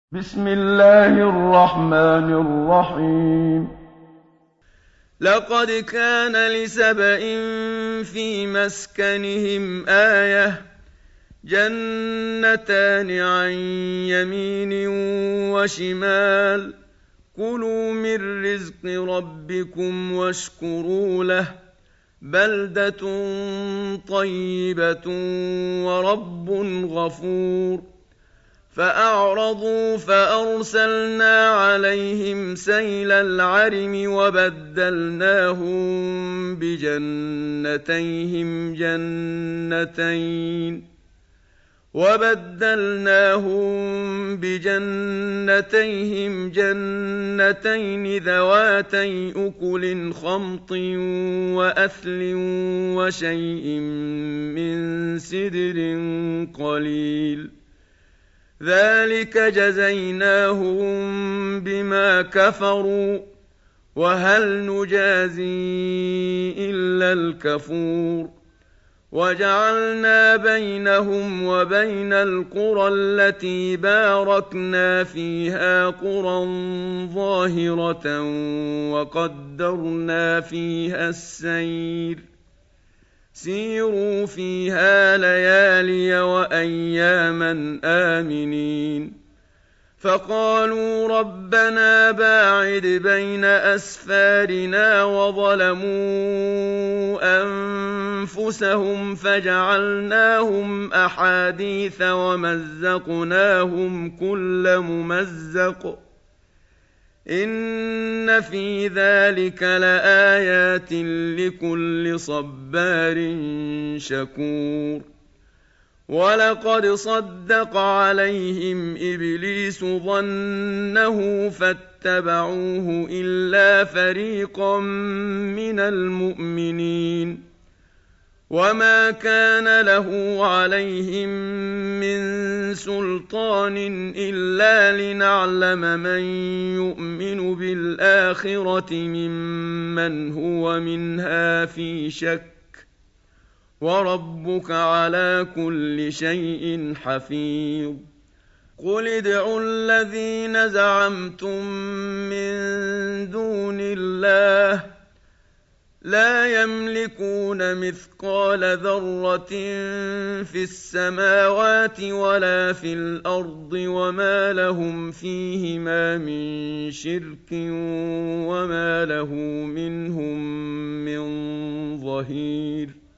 بسم الله الرحمن الرحيم. لقد كان لسبإ في مسكنهم آية جنتان عن يمين وشمال كلوا من رزق ربكم واشكروا له بلدة طيبة ورب غفور فأعرضوا فأرسلنا عليهم سيل العرم وبدلناهم بجنتين ذواتي أكل خمط وأثل وشيء من سدر قليل ذلك جزيناهم بما كفروا وهل نجازي إلا الكفور وجعلنا بينهم وبين القرى التي باركنا فيها قرى ظاهرة وقدرنا فيها السير سيروا فيها ليالي وأياما آمنين فقالوا ربنا باعد بين أسفارنا وظلموا أنفسهم فجعلناهم أحاديث ومزقناهم كل ممزق إن في ذلك لآيات لكل صبار شكور ولقد صدق عليهم إبليس ظنه فاتبعوه إلا فريقا من المؤمنين وما كان له عليهم من سلطان إلا لنعلم من يؤمن بالآخرة ممن هو منها في شك وربك على كل شيء حفيظ قل ادعوا الذين زعمتم من دون الله لا يملكون مثقال ذرة في السماوات ولا في الأرض وما لهم فيهما من شرك وما له منهم من ظهير